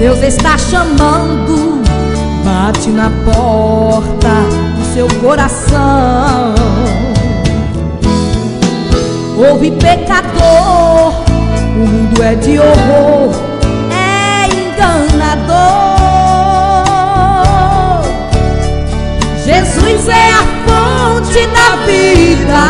Deus está chamando, bate na porta do seu coração. Ouve, pecador, o mundo é de horror, é enganador. Jesus é a fonte da vida,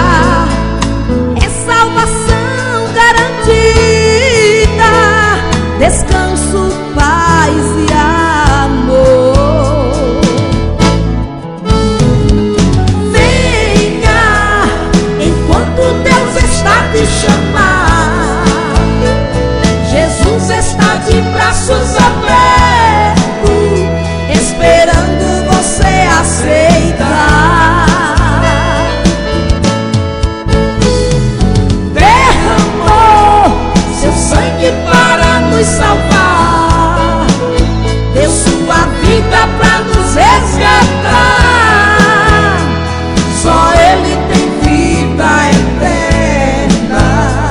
é salvação garantida, descanso, paz e amor. Venha enquanto Deus está te chamar. Jesus está de braços abertos, esperando você aceitar. Derramou seu sangue para nos salvar, deu sua vida para nos resgatar. Só Ele tem vida eterna.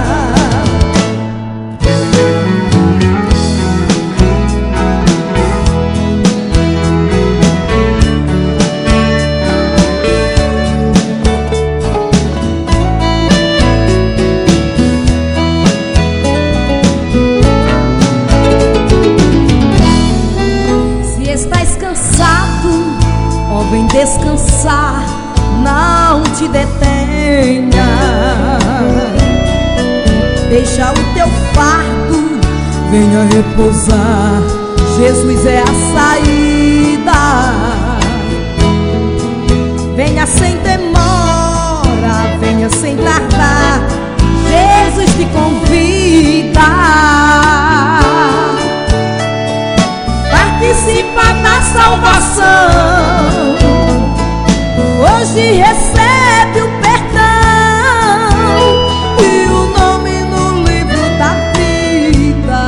Vem descansar, não te detenha. Deixa o teu fardo, venha repousar. Jesus é a saída. Venha sem demora, venha sem tardar. Jesus te convida. Participa da salvação. Hoje recebe o perdão e o nome no livro da vida.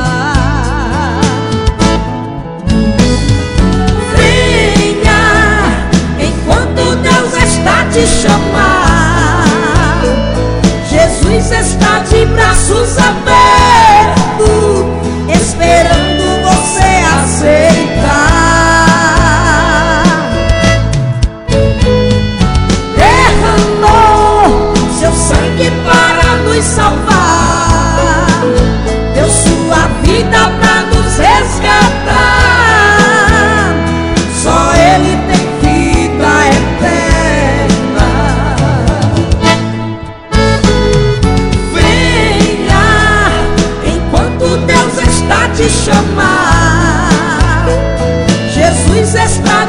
Venha enquanto Deus está te chamar. Jesus está de braços abertos, esperando você aceitar. Para nos salvar, deu sua vida para nos resgatar. Só Ele tem vida eterna. Venha enquanto Deus está te chamar. Jesus está